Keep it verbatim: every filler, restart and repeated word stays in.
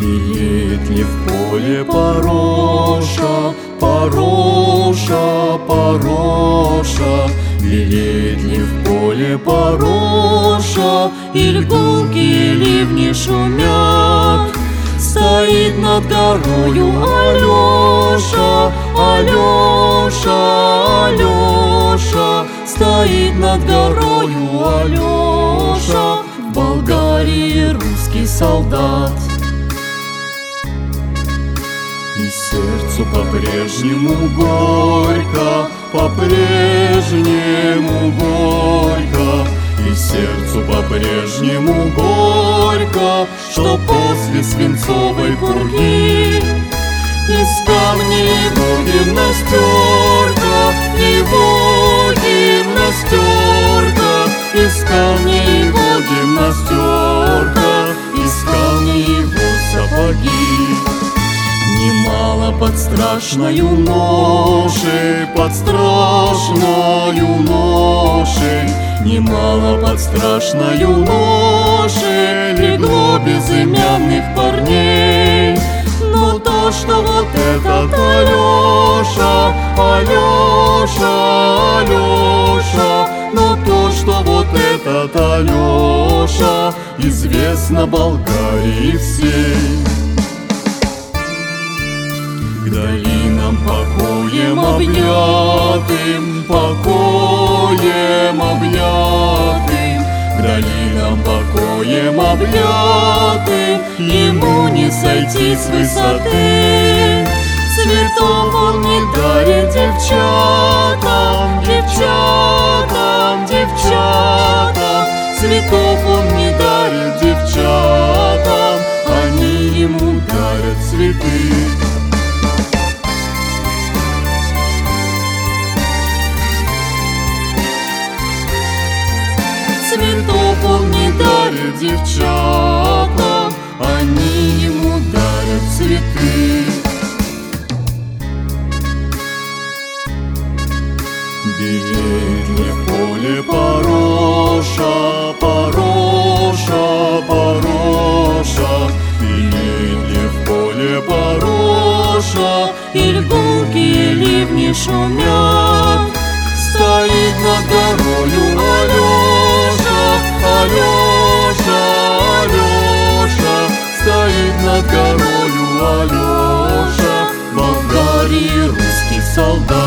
Белеет ли в поле пороша, пороша, пороша? Белеет ли в поле пороша, иль гулкие ливни шумят? Стоит над горою Алеша, Алеша, Алеша. Стоит над горою Алеша, в Болгарии русский солдат. И сердцу по-прежнему горько, по-прежнему горько. И сердцу по-прежнему горько, что после свинцовой пурги из камней его гимнастерка, его гимнастерка, из камней его гимнастерка, из камней его сапоги. Немало под страшною ношей, под страшною ношей, немало под страшною ношей легло безымянных парней. Но то, что вот этот Алеша, Алеша, Алеша, но то, что вот этот Алеша известно Болгарии всей. К долинам покоем объятым, покоем объятым, к долинам покоем объятым, ему не сойти с высоты. Цветов он не дарит девчатам, девчатам, девчатам. Цветов он не дарит девчатам, они ему дарят цветы. Цветов он не дарит девчатам, они ему дарят цветы. Белеет ли в поле пороша, пороша, пороша? Белеет ли в поле пороша, иль гулкие ливни шумят? Стоит над горою Алеша, Алеша, Алеша. Стоит над горою Алеша, в Болгарии русский солдат.